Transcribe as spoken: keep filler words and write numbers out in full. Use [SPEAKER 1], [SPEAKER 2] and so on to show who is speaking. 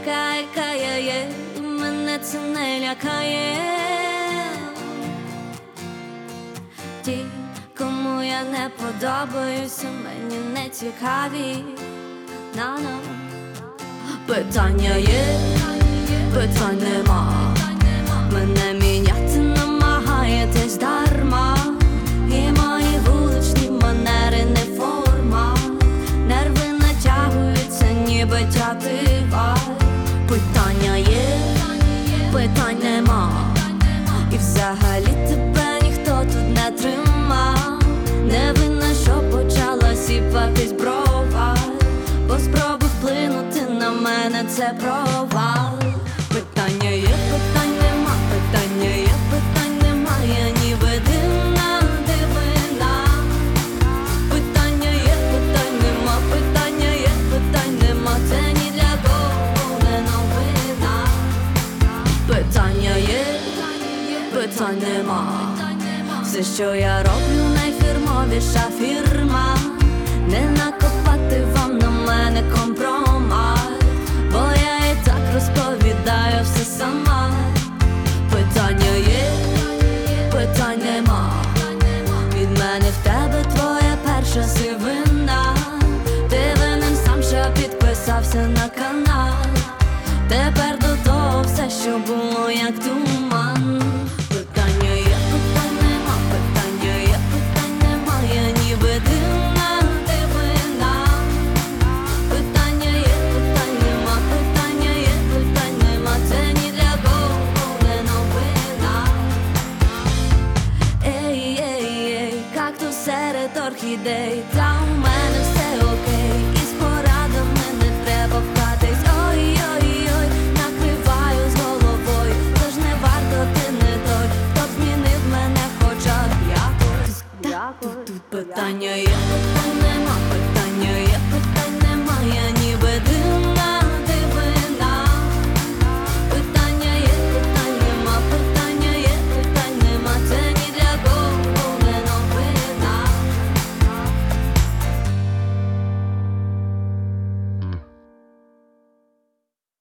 [SPEAKER 1] така, яка я є, і мене це не лякає. Ті, кому я не подобаюся, мені не цікаві. На-на. Питання є, питань нема. Мене міняти намагаєтесь дарма. І мої вуличні манери не форма. Нерви натягуються, ніби тятива. Питання є, питань нема. І взагалі тебе ніхто тут не тримав. Не винна, що почала сіпатись брова. Бо спроби вплинути на мене — це провал. Питання є, питань нема, питання є, питань немає, ніби дивна дивина. Питання є, питань нема, питання є, питань нема, це ні для кого не новина. Питання є, питань нема. Все, що я роблю, найфірмовіша фірма. Не накопати вам на мене компромат, бо я і так розповідаю все сама. Питання є, питань нема. Від мене в тебе твоя перша сивина. Ти винен сам, що підписався на канал. Тепер до того все, що було як туман. Питання є, питань нема, питання є, питань немає, ніби дивна дивина. Питання є, питань нема, питання є, питань нема, це ні для кого не новина. Ей, ей, ей, кактус серед орхідей, та у мене все окей, і з порадами не треба вкатись. Ой-ой-ой, накриваю з головою, тож не варто, ти не той, хто б змінив мене хоча б якось. Тут питання є, питання